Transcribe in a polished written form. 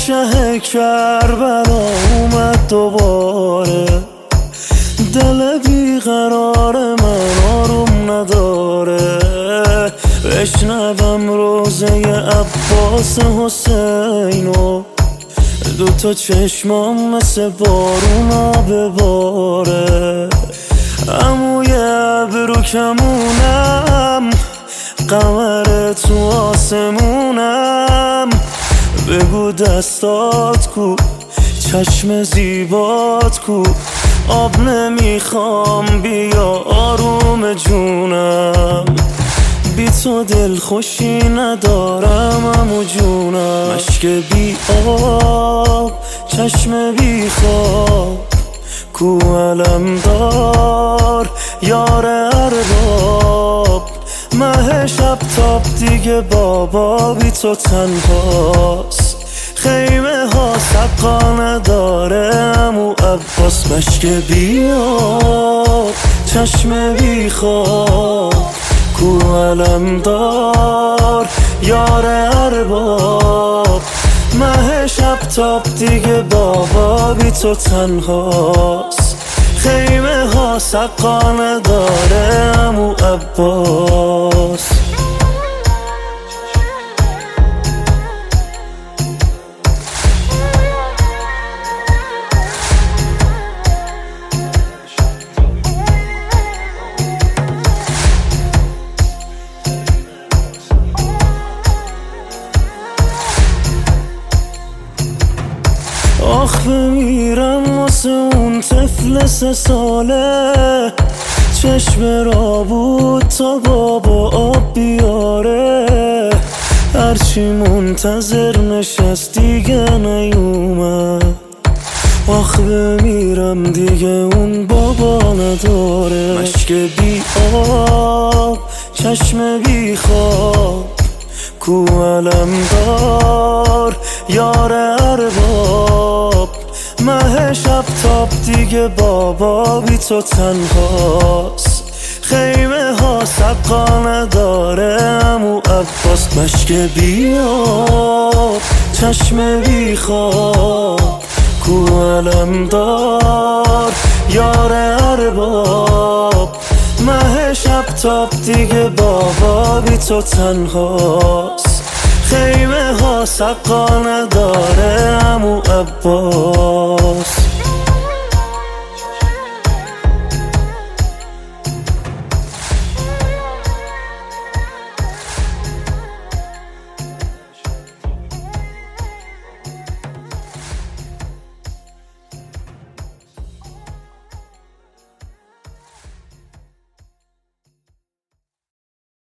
شه کربلا اومد دوباره، دل بیقرار من آروم نداره. بشنوم روزه عباس حسینو، دوتا چشمام مثل بارونا بباره. عموی ابرو کمونم، قمر تو آسمونم، بگو دستات کو، چشم زیبات کو، آب نمیخوام بیا آروم جونم. بی تو دل خوشی ندارم عمو جونم. مشک بی آب، چشم بی خواب، کو علمدار یار ارباب. مه شب تاب دیگه بابا بی تو تنهاست، خیمه ها سقا نداره عمو عباس. مشک بی آب، چشم بی خواب، کو علمدار یار ارباب. مه شب تاب دیگه بابا بی تو تنهاست، خیمه ها سقا نداره عمو عباس. آخ بمیرم واسه اون طفل 3 ساله، چشم را بود تا بابا آب بیاره. هرچی منتظر نشست دیگه نیومد، آخ بمیرم دیگه اون بابا نداره. مشک بی آب، چشم بی خواب، کو علمدار یار ارباب. مه شب تاب دیگه بابا بی تو تنهاست، خیمه ها سقا نداره عمو عباس. مشک بی آب، چشم بی خواب، کو علمدار یار ارباب. مه شب تاب دیگه بابا بی تو تنهاست، خیمه ها سقا نداره عمو عباس.